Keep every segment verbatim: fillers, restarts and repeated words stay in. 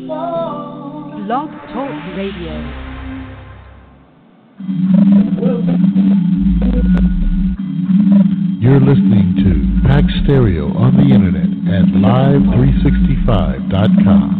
Blog Talk Radio. You're listening to Pack Stereo on the internet at live three sixty-five dot com.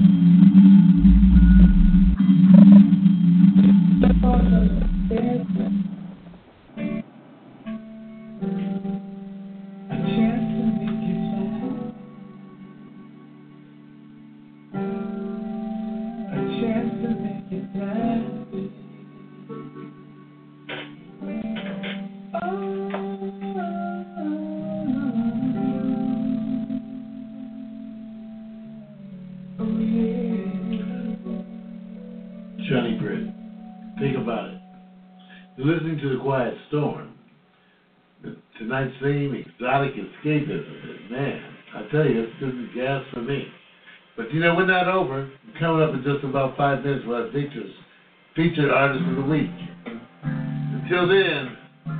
Quiet Storm. Tonight's theme, exotic escapism. Man, I tell you, this, this is gas for me. But you know, we're not over. We're coming up in just about five minutes with our features, featured artist of the week. Until then,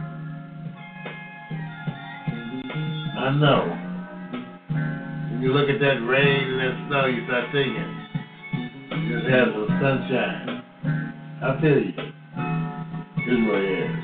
I know. When you look at that rain and that snow, you start thinking, you just have some sunshine. I feel you. Here's what it is.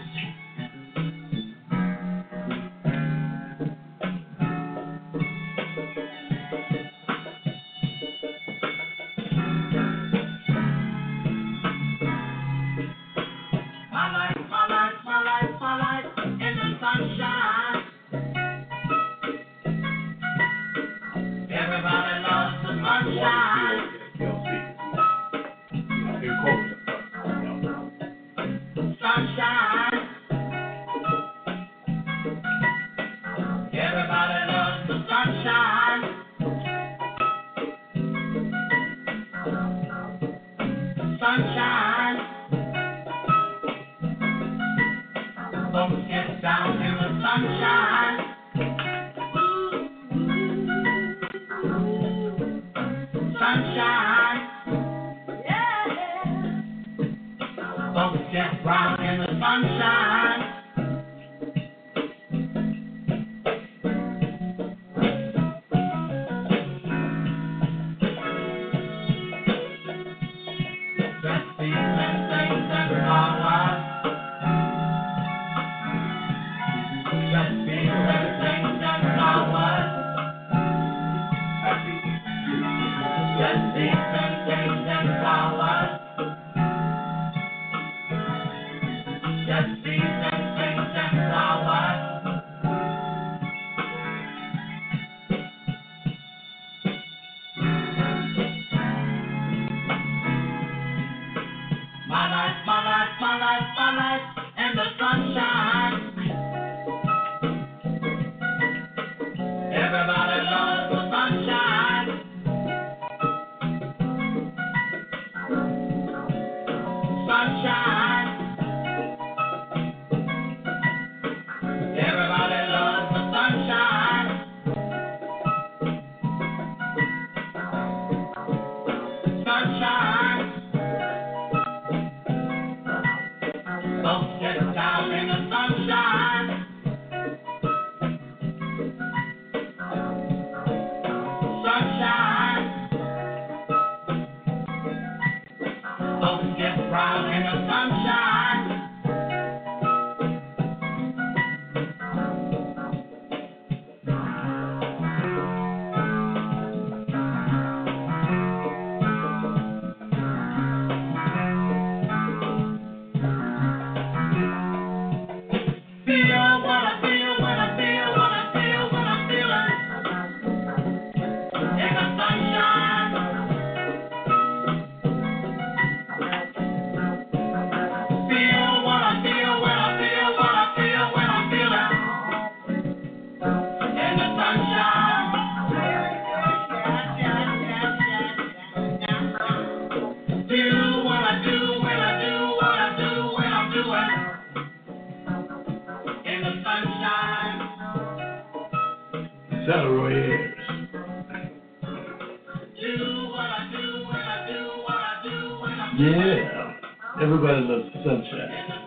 Yeah, everybody loves the sunshine.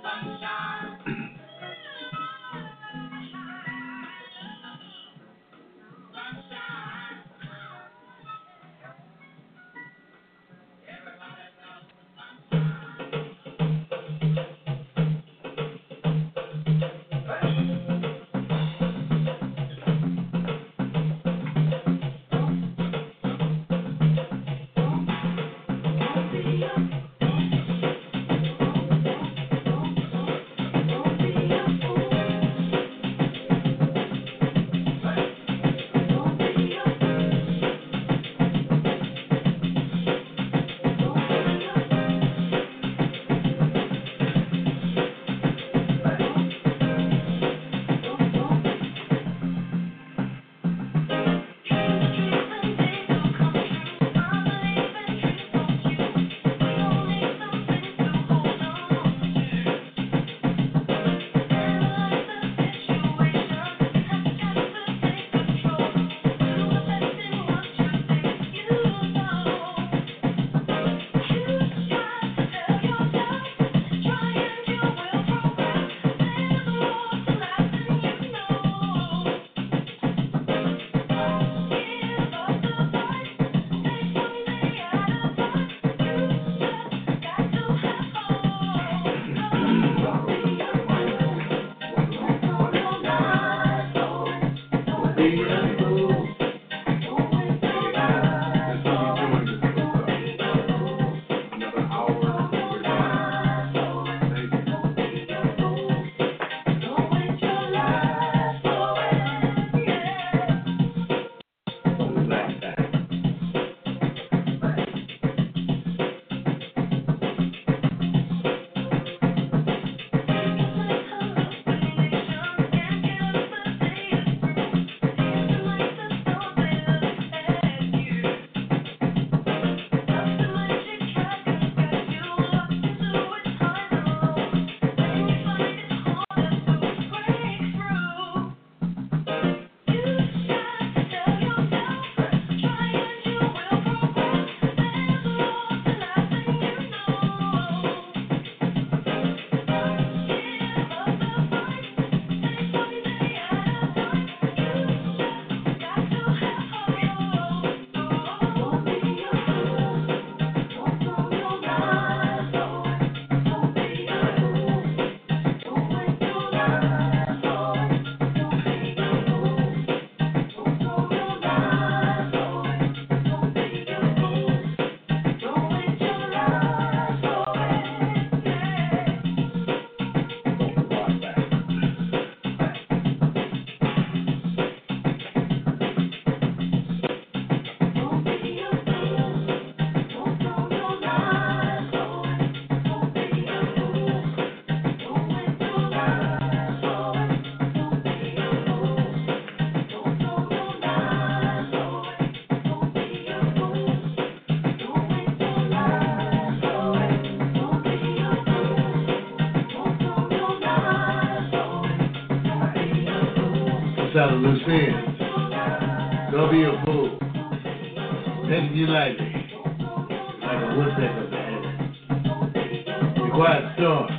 out of loose ends. Don't be a fool. Taking you lightly, like a woodpecker of the heaven. The quiet storm.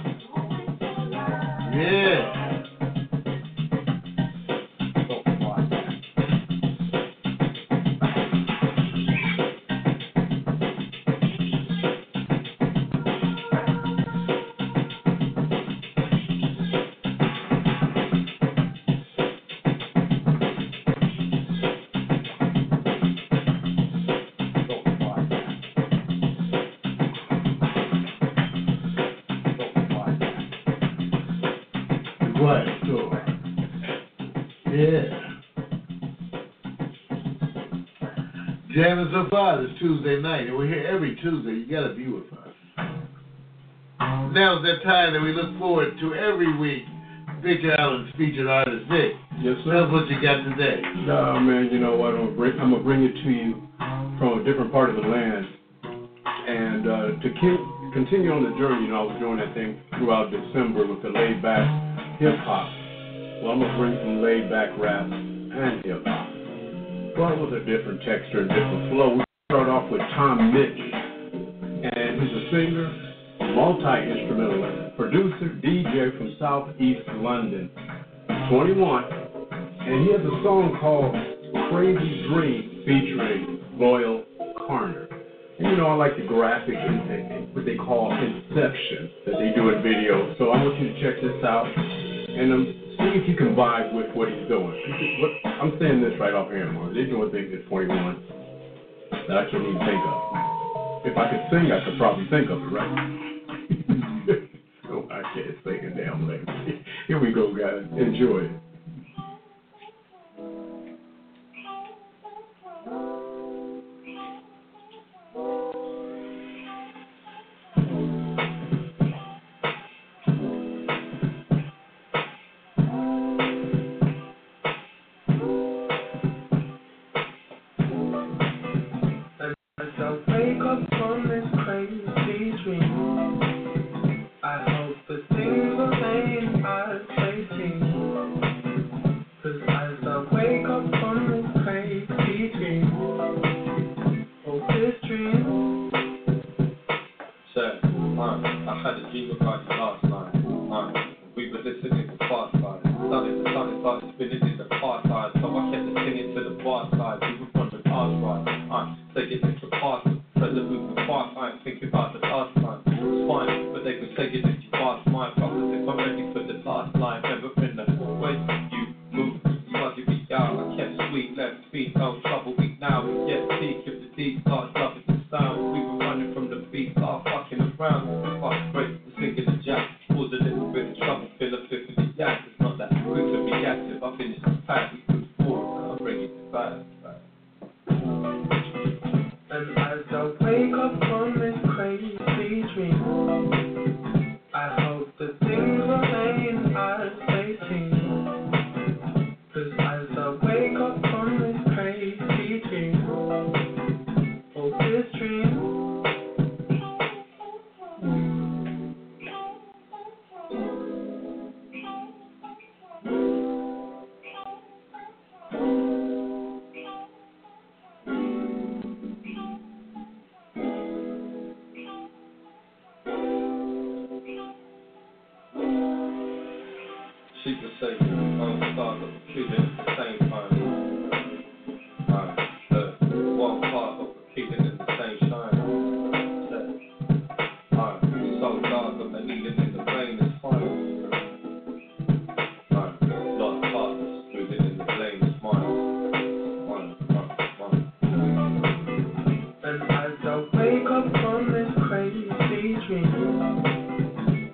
Yeah. Jamming so far this Tuesday night, and we're here every Tuesday. You gotta be with us. Now's that time that we look forward to every week. Victor Allen's featured artist Vic. Yes, sir. Tell us what you got today. No, man, you know what? I'm gonna bring, I'm gonna bring it to you from a different part of the land, and uh, to ke- continue on the journey. You know, I was doing that thing throughout December with the laid back hip hop. Well, I'm gonna bring some laid back rap and hip hop. But with a different texture and different flow. We start off with Tom Mitch, and he's a singer, multi-instrumentalist, producer, D J from Southeast London, twenty-one, and he has a song called Crazy Dream featuring Loyal Carner. And you know, I like the graphic and what they call Inception that they do in videos. So I want you to check this out and um, see if you can vibe with what he's doing. What, I'm saying this right off here, Mark. They're doing things at twenty-one that I can't even think of. If I could sing, I could probably think of it, right? No, I can't sing a damn thing. Here we go, guys. Enjoy it.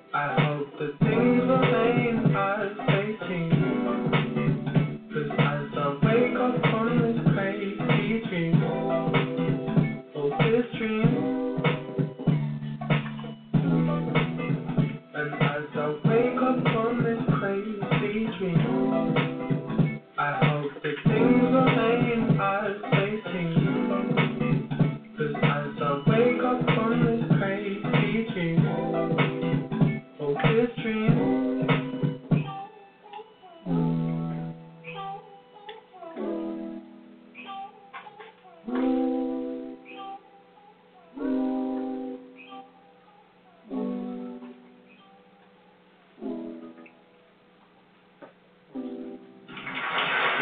I hope the things are saying are fading. 'Cause as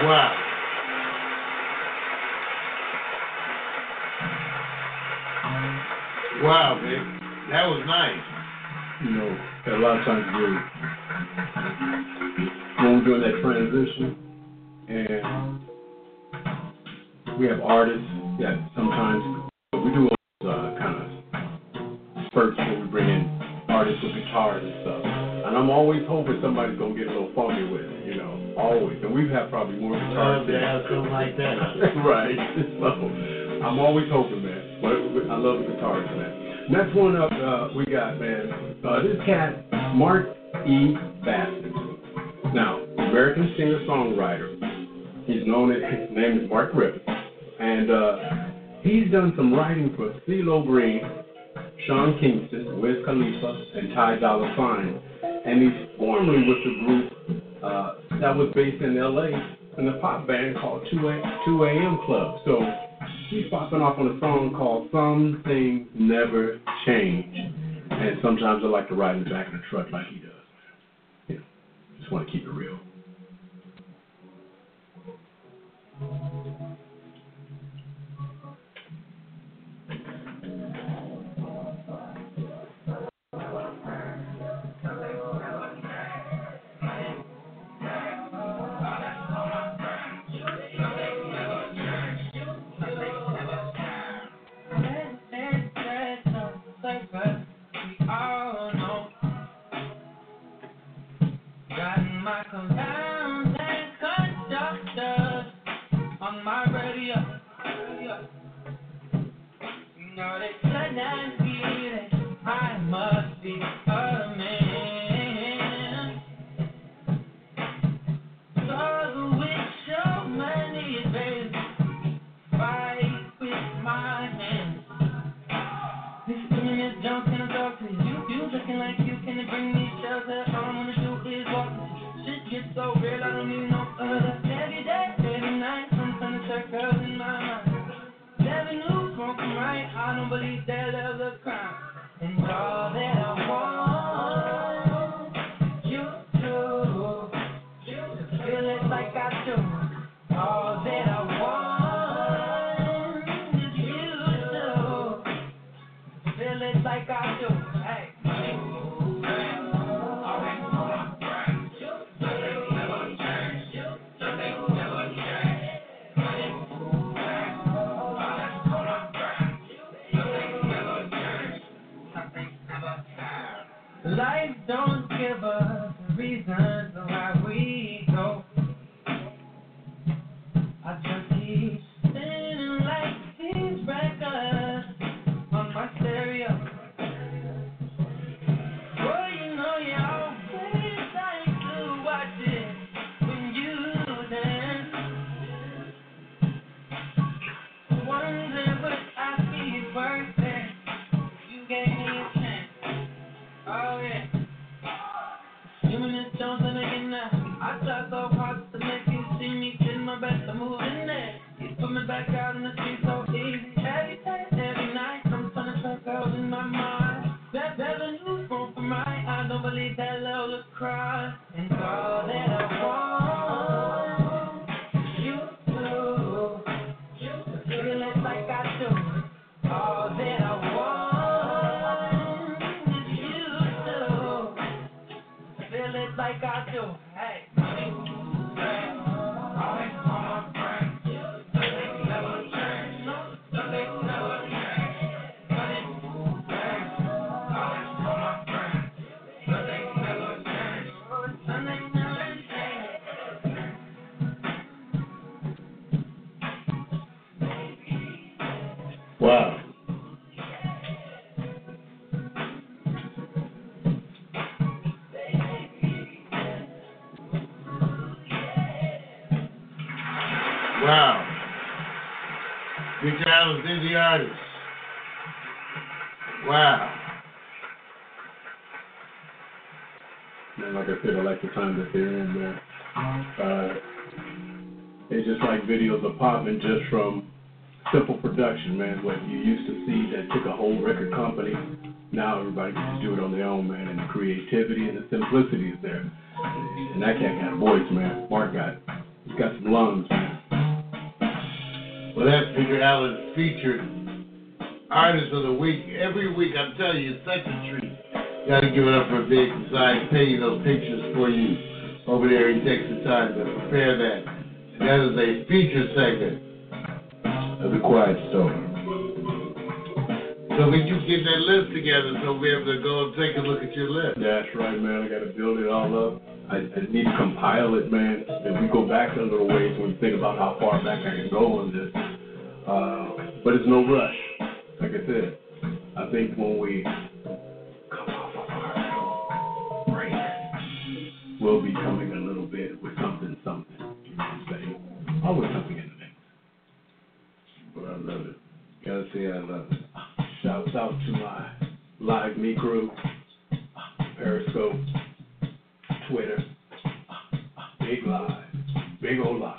Wow. Wow, man. That was nice. You know, a lot of times we when we're doing that transition, and we have artists that sometimes we do uh, kind of spurts where we bring in artists with guitars and stuff. And I'm always hoping somebody's gonna get a little funky with it, you know, always. And we've had probably more guitars Love to have something like that. right. So I'm always hoping, man. But I love the guitars, man. Next one up, uh, we got, man, uh, this cat, Mark E. Baston. Now, American singer-songwriter. He's known as, his name is Mark Rippon. And uh, he's done some writing for CeeLo Green, Sean Kingston, Wiz Khalifa, and Ty Dolla $ign. And he's formerly with the group uh, that was based in L A in a pop band called two A.M. Club. So he's popping off on a song called Some Things Never Change. And sometimes I like to ride in the back of the truck like he does. You know, just want to keep it real. Life don't give us reasons why we go. I just keep spinning like these records on my stereo. Boy, you know you always like to watch it when you dance. Wondering what I keep working. You gave me a chance. Oh yeah. You and this Jones and again now. I try so hard to make you see me, did my best to move in there. You put me back out in the street so easy. Every day, every night, I'm trying to track out in my mind. That revenue's wrong for mine. I don't believe that love will cry. And all that I want, you do. You feel it like I do. All that I want is you do. Feel it like I do. Hey. Wow. Wow. Big Island's indie artist. Wow. Man, like I said, I like the time that they're in there. Uh, it's just like videos of popping just from simple production, man. What you used to see that took a whole record company, now everybody can just do it on their own, man. And the creativity and the simplicity is there. And that cat got a voice, man. Mark got He's got some lungs, man. Well, that's Peter Allen's featured Artist of the Week. Every week, I'm telling you, it's such a treat. You got to give it up for Big Design, painting those pictures for you. Over there, he takes the time to prepare that. And that is a feature segment of The Quiet Storm. So when you get that list together, so we'll be able to go and take a look at your list. That's right, man. I got to build it all up. I, I need to compile it, man. And we go back a little ways when we think about how far back I can go on this. Uh, but it's no rush. Like I said, I think when we come off of our break, we'll be coming a little bit with something, something. You know what I'm saying? Always something in the mix. Well, I love it. Gotta say I love it. Shouts out to my Live Me crew, Periscope, Twitter, Big Live, Big old Live.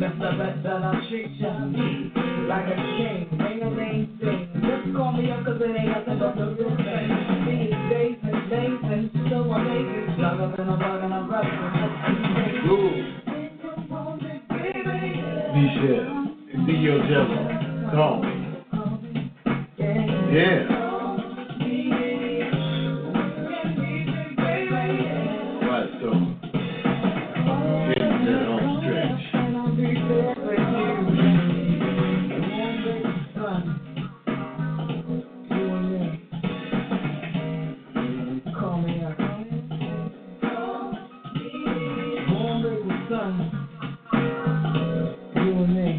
Just the rest that I'll treat ya like a king. Ain't no name thing. Just call me up cause it ain't nothing but the real thing. These days and days and so amazing. Younger than a bug and I'm rushing. Ooh. Michelle, D O Jello, call me. Yeah. Right, so getting that home stretch. Call me up. Warm baby sun. You and me.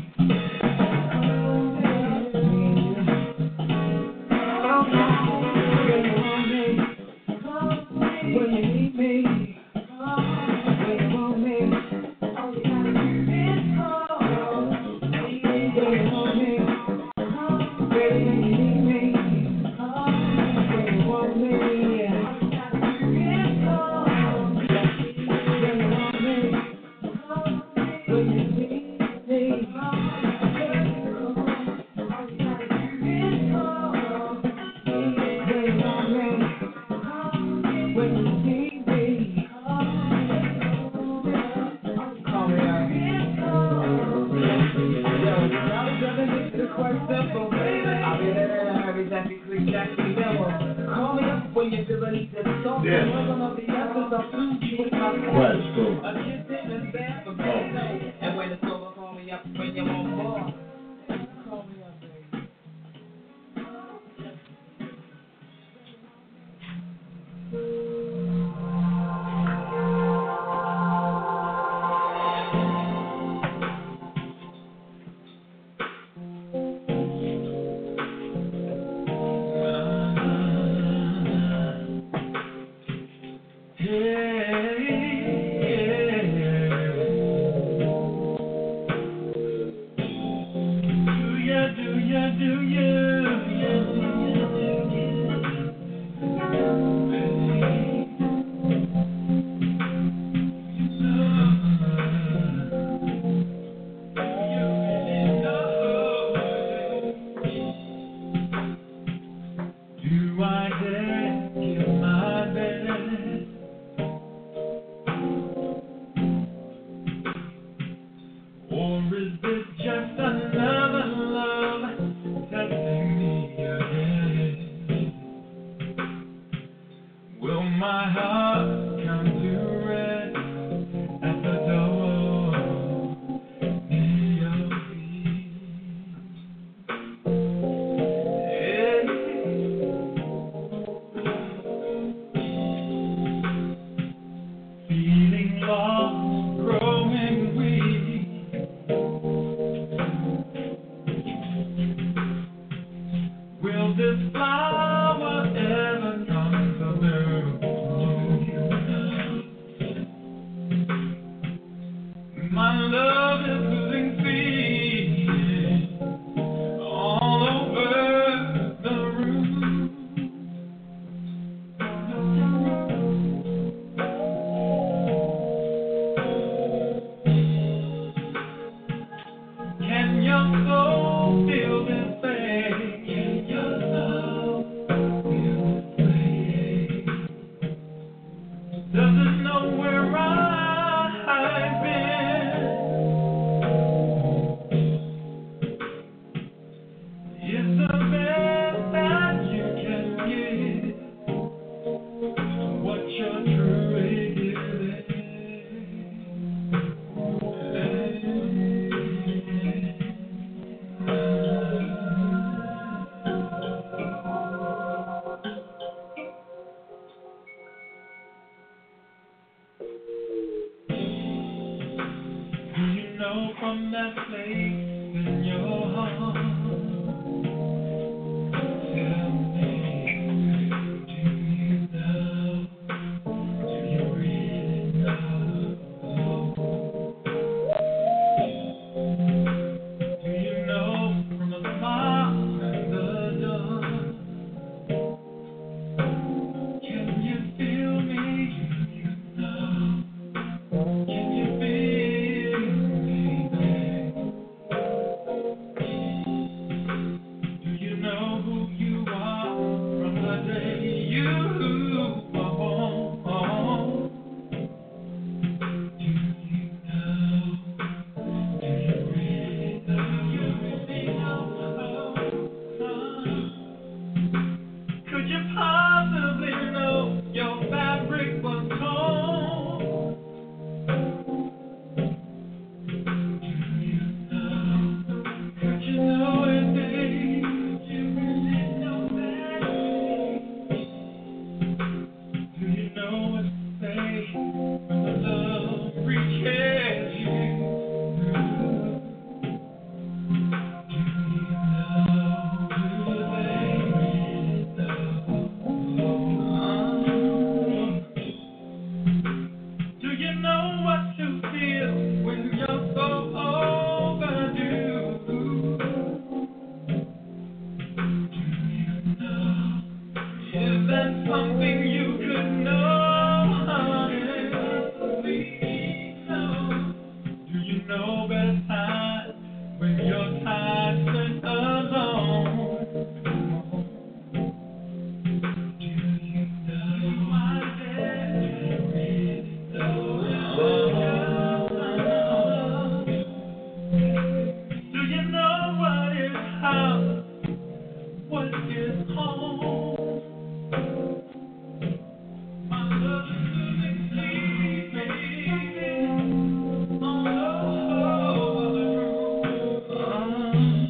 When you need me, when you want me, all you gotta do is call. When you want me, baby, when you need me, when you want me, all you gotta do is call. When you want me, when you need me, all you gotta do is call. When you want me. When you need me, call me out. Yo, now it's gonna make it quite simple. I'll be there in a hurry, that you click that demo. Call me up when you feel the need to talk. Yeah. I'm of the essence, I'll soothe you with my Right, so. a kiss in the stand for me. And when it's over, call me up when you want more. Call me up, baby. Can you feel me, baby? no better time when your time spent alone. Do you know my really know? Do you know what is house? What is home? My love is losing sleep, baby. Oh, oh, oh.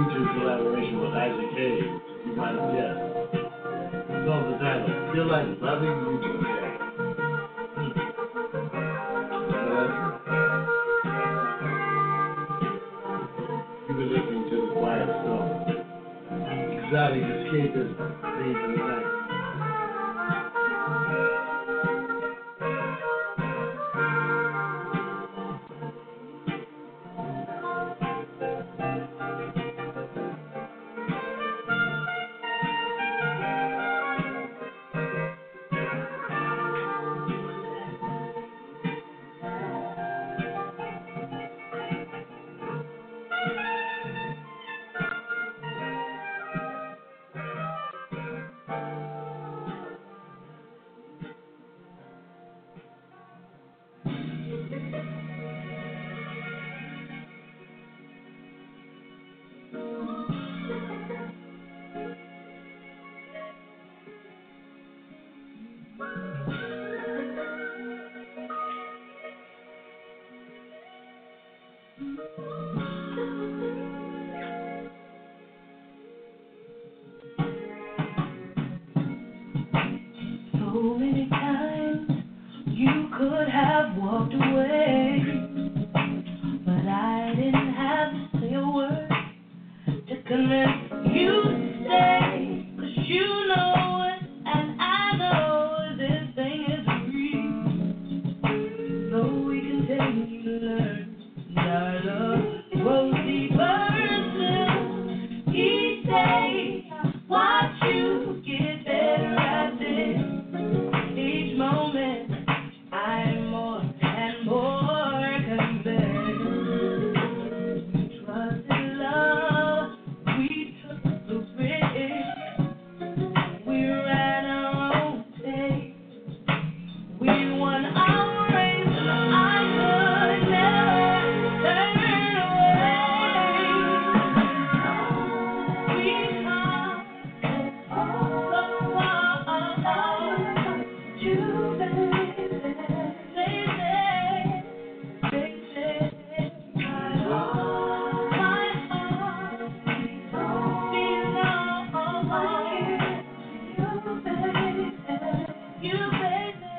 featuring collaboration with Isaac Hayes. You might have guessed. The song's entitled Feel Like Loving You Today. You've been listening to The Quiet Storm. Exotic escapism, theme for the night. So many times you could have walked away, but I didn't have to say a word to convince you to stay. 'Cause you know it, and I know this thing is real. So we continue to learn, and our love grows deeper still. Each day, watch you get better at this. Each moment, I'm more and more convinced. We trust in love, we took the risk. We ran our own pace. We won our race. I could never turn away. We've come so far. You, baby, baby, baby, my heart, my heart belongs. You, baby,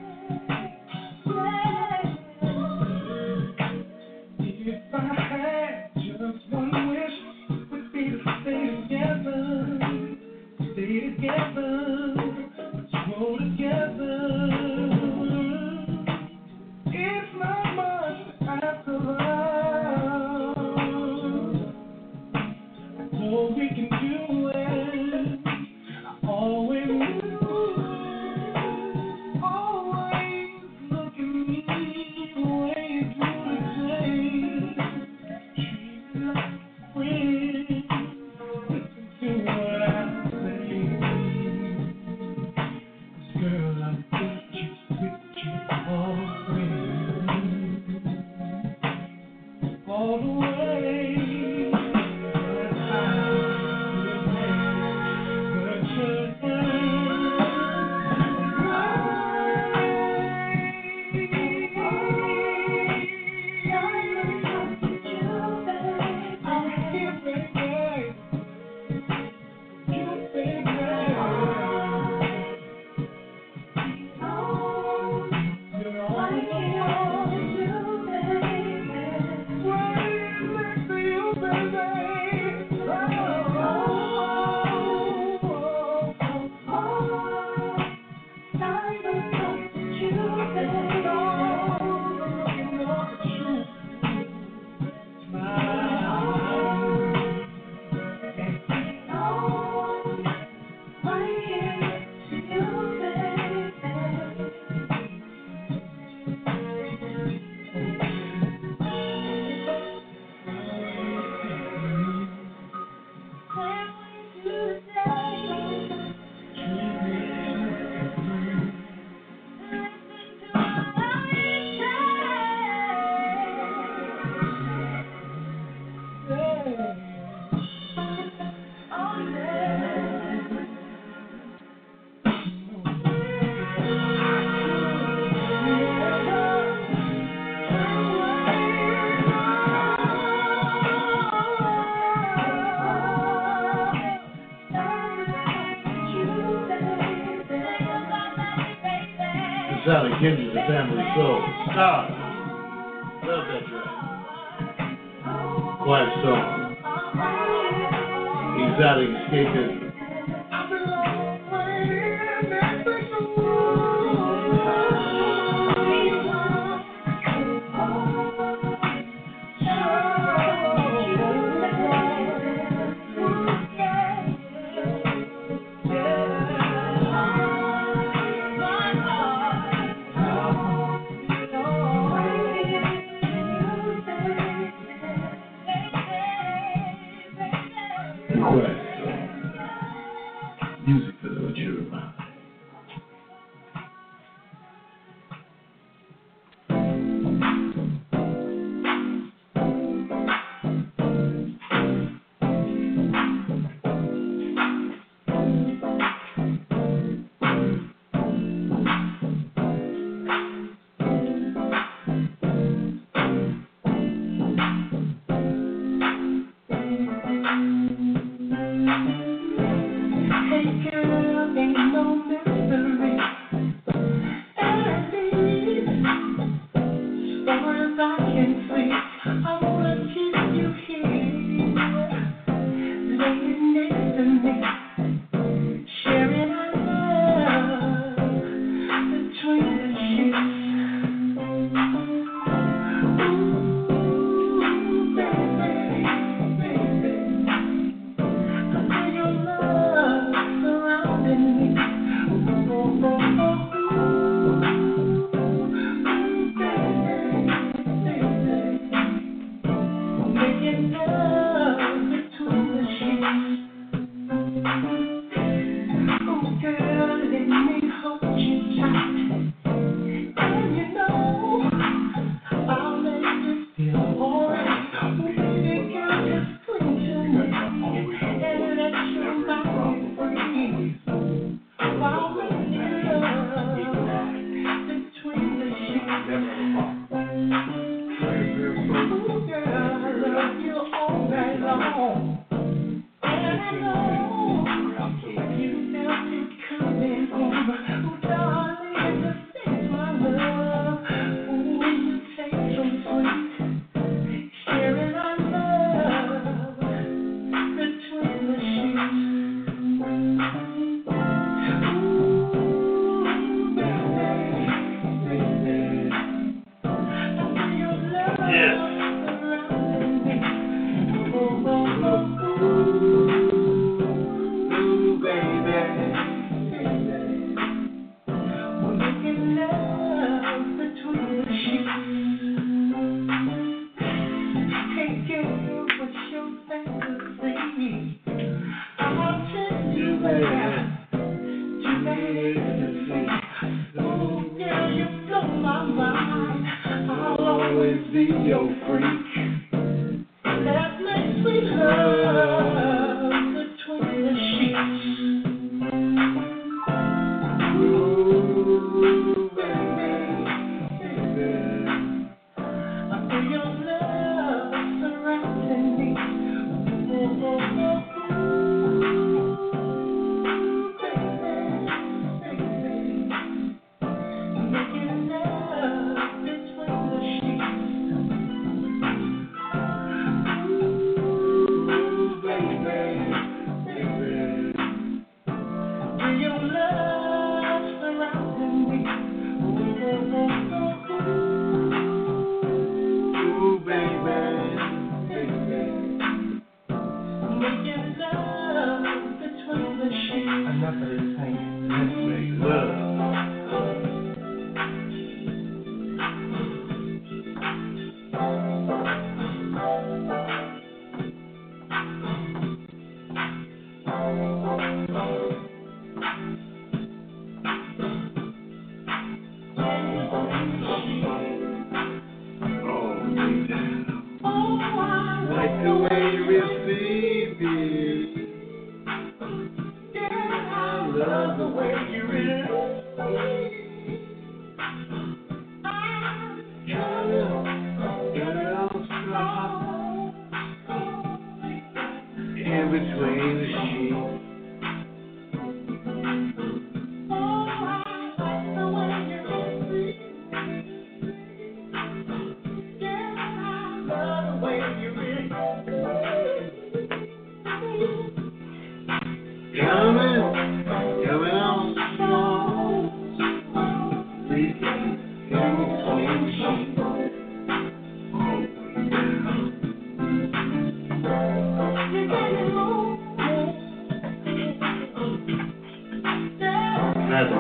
baby. If I had just one wish, would be to stay together, stay together, grow together. It's not much after love. So we can do it. I always knew. Always look at me the way you do today. Treat me like a friend. Listen to what I say. Girl, I'm with you, with you always. All the way. But I but you're sound of Kendrick, the Family Soul. Stars. Love that track. Quiet Storm. Exotic Escapism. Music for the mature mind.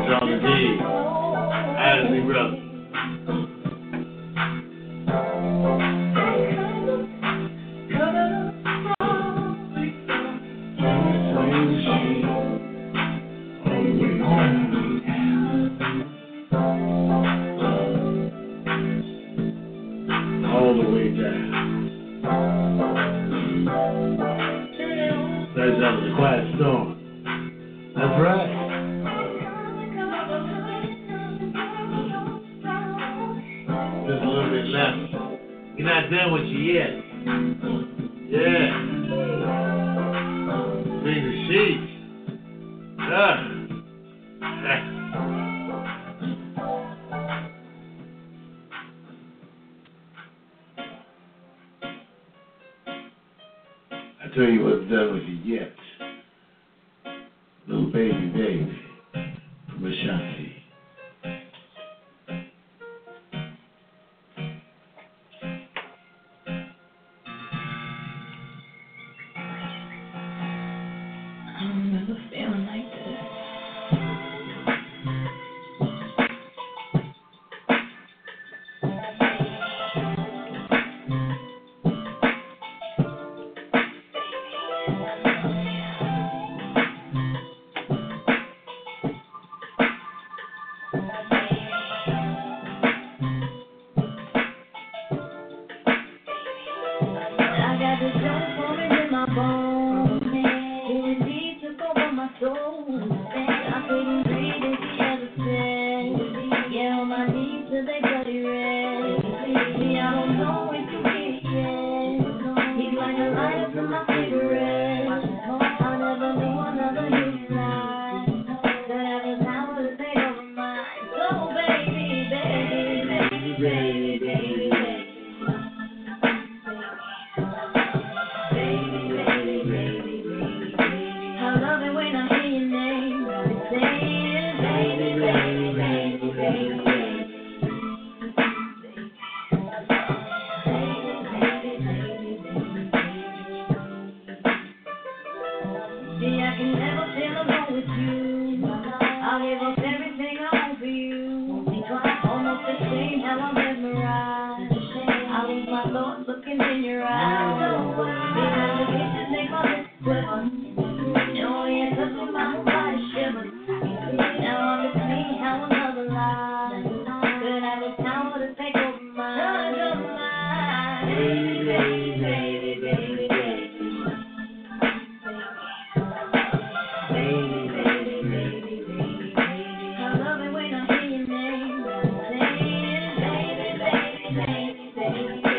on the D. Isley Brothers. All the way down. That's out of the Quiet Storm. That's right. Just a little bit left. You're not done with you yet. Yeah. Between the sheets. Ah. I tell you what's done with you yet. Little baby baby from Ashanti. I don't remember feeling like this. I got this young woman in my bones. Feeling deep took over my soul. I couldn't breathe if he ever said. Yeah, on my knees till they bloody red. See, I don't know if you get it yet. He's like a lighter to my cigarette. I never knew another human life could have the power to take over mine. So baby, baby, baby, baby, baby, baby. I love it when I hear your name. Say, baby, baby, baby, baby, baby. See, I can never feel alone with you. I'll give up everything I own for you. Almost the same how I'm mesmerized. I lose my thoughts looking in your eyes. Behind the pictures make my lips quiver. And only a touch of my body shivers. Now I'm between how another lie could have the power to take over mine. Baby, baby, baby, baby, baby. Baby, baby, baby, baby, baby. I love it when I hear your name. Saying, baby, baby, baby, baby, baby.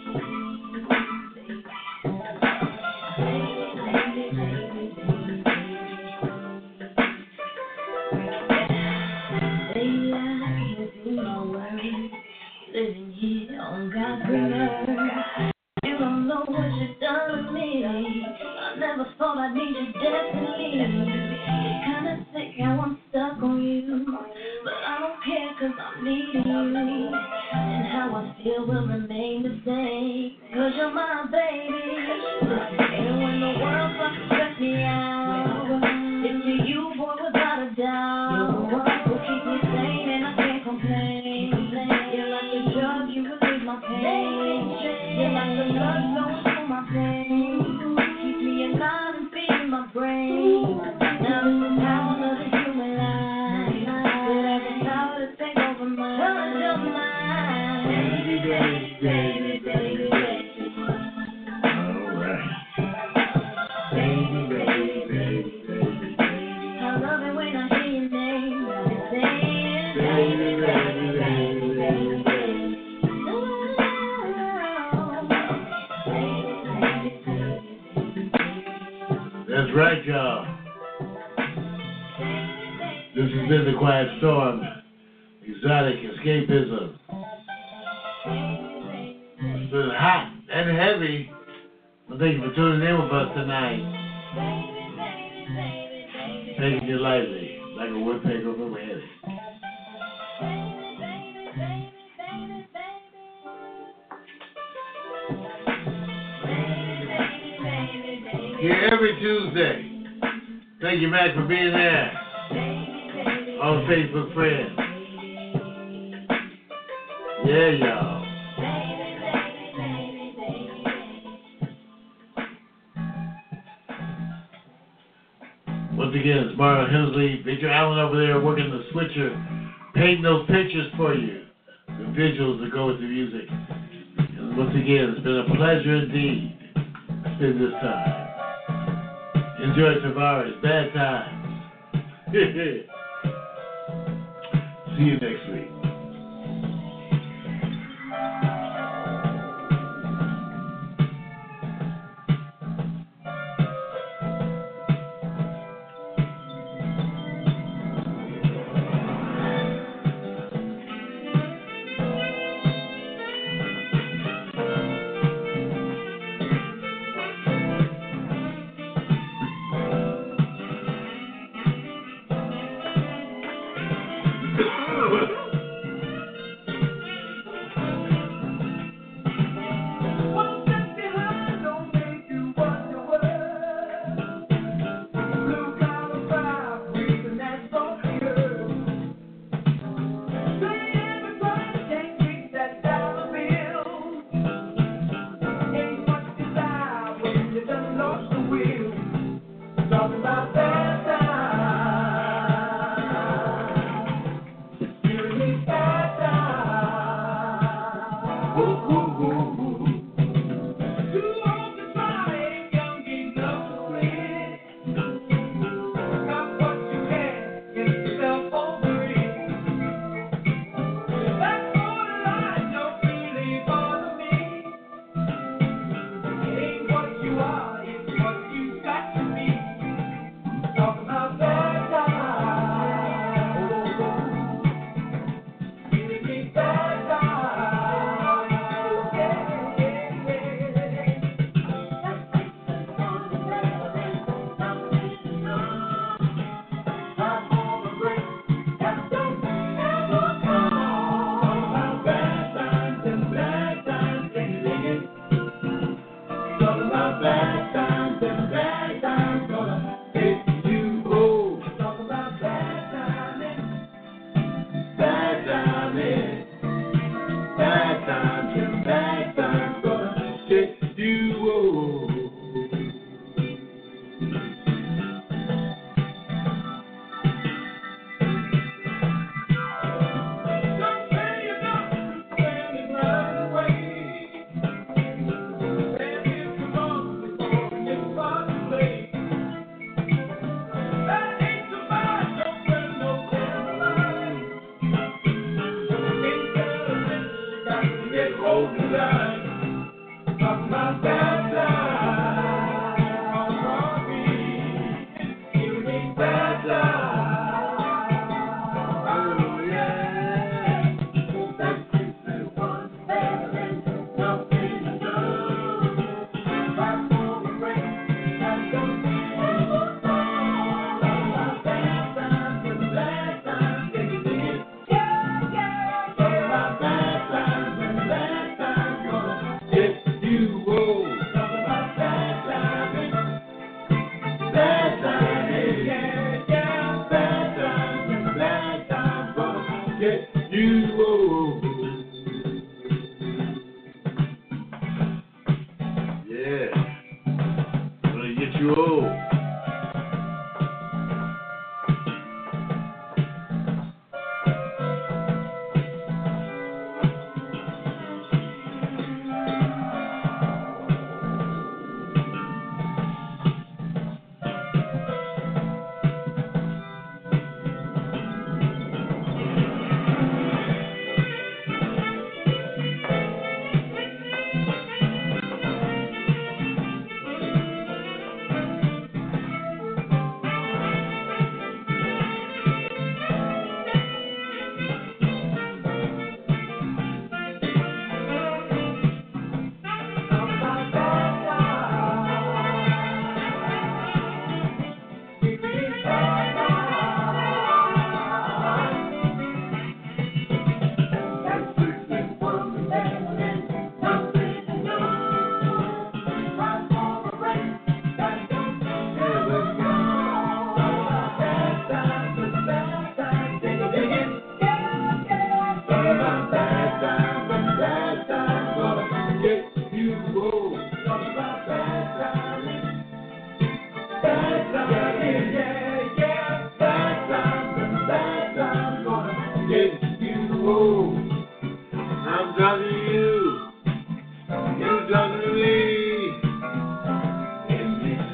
Living here on God's green earth. You don't know what you've done to me. I never thought I'd need you desperately. Kinda sick how I'm stuck on you, but I don't care 'cause I'm needing you. And how I feel will remain the same, 'cause you're my baby. And when the world fucking stress me out, it's to you, boy, without a doubt. You're the one who keeps me sane and I can't complain. You're like a drug, you relieve my pain. You're like the blood flowing through my veins. Keep me alive and feeding my brain. Now this is how another human life could have the power to take over mine. Touch your mind, baby, baby, baby, baby, baby. All right. Baby, baby, baby, baby, baby. I love it when I hear your name. Saying, baby, baby, baby, baby, baby. That's right, y'all. This has been the Quiet Storm. Exotic escapism. It's been hot and heavy. Well, thank you for tuning in with us tonight. Taking you lightly, like a woodpecker from a headache. Here every Tuesday. Thank you, Mac, for being there. on Facebook friends. Yeah, y'all. Once again, it's Mario Hensley, Victor Allen over there working the switcher, painting those pictures for you, the visuals that go with the music. And once again, it's been a pleasure indeed to spend this time. Enjoy Tavares, bad times. See you next week.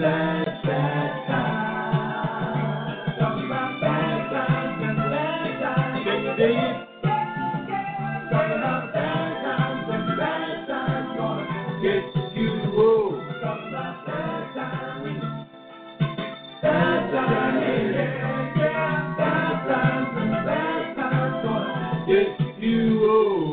bad, bad times. Talking about bad times and bad times. Can you dig it? Talking about bad times and bad times. Gonna get you. Whoa. Talking about bad times. Bad times. Yeah, yeah. Bad times and bad times. Gonna get you. Whoa.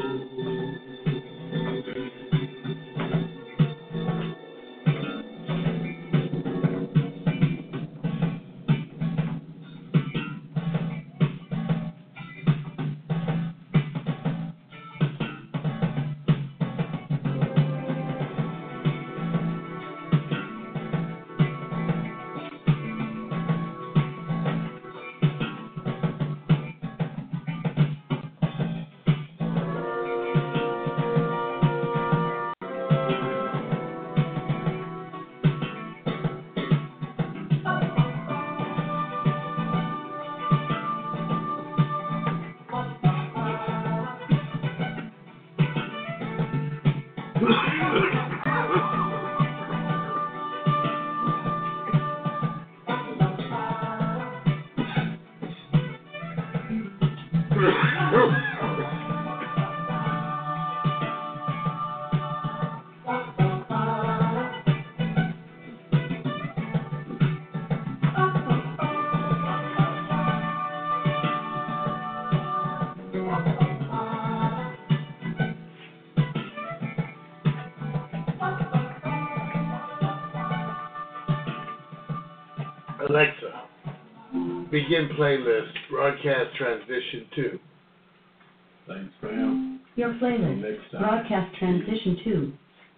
Alexa, begin playlist, broadcast transition two. Thanks, fam. Your Until playlist. next time. Broadcast transition two.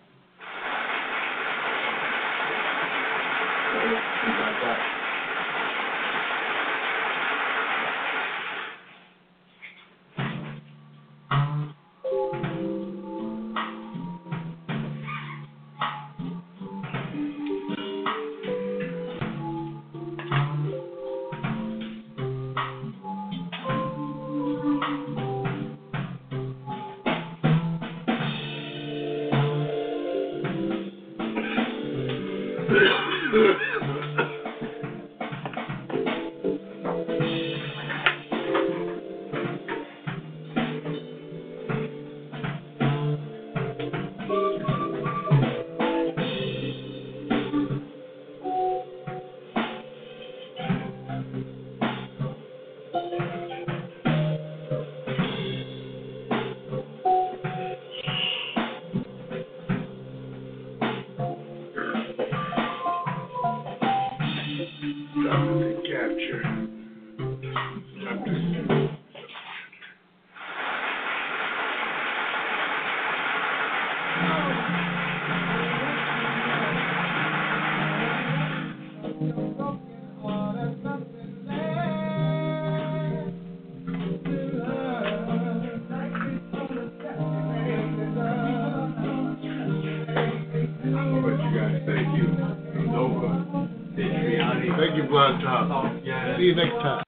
Be right back. Thank you, Blood Top. See you next time.